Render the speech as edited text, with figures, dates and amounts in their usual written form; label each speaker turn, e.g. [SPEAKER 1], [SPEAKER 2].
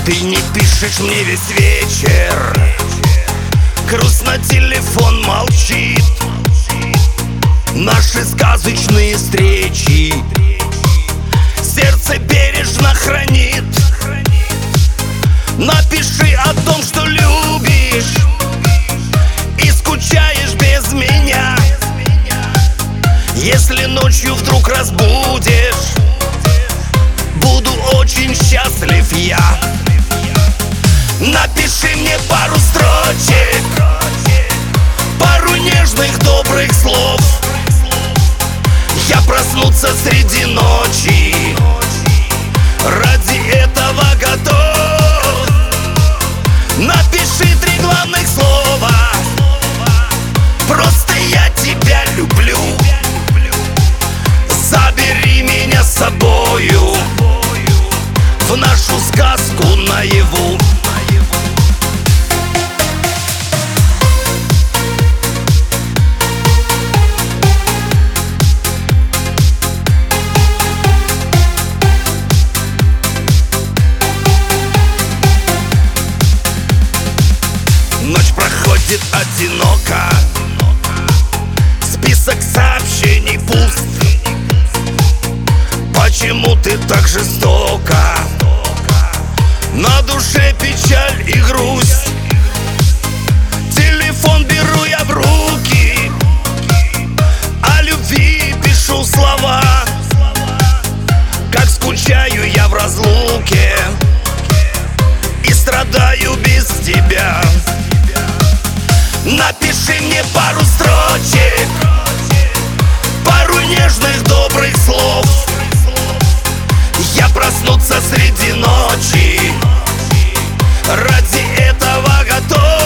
[SPEAKER 1] Ты не пишешь мне весь вечер, грустно телефон молчит. Наши сказочные встречи сердце бережно хранит. Напиши о том, что любишь и скучаешь без меня. Если ночью вдруг разбудишь, буду очень счастлив я. Напиши мне пару строчек, пару нежных добрых слов. Я проснуться среди ночи, ради этого готов. Напиши 3 главных слова: просто я тебя люблю. Забери меня с собою в нашу сказку наяву. Ночь проходит одиноко, список сообщений пуст. Почему ты так жестока? На душе печаль и грусть. Телефон беру я в руки, о любви пишу слова. Как скучаю я в разлуке и страдаю без тебя. Напиши мне пару строчек, пару нежных добрых слов. Я проснуться среди ночи, ради этого готов.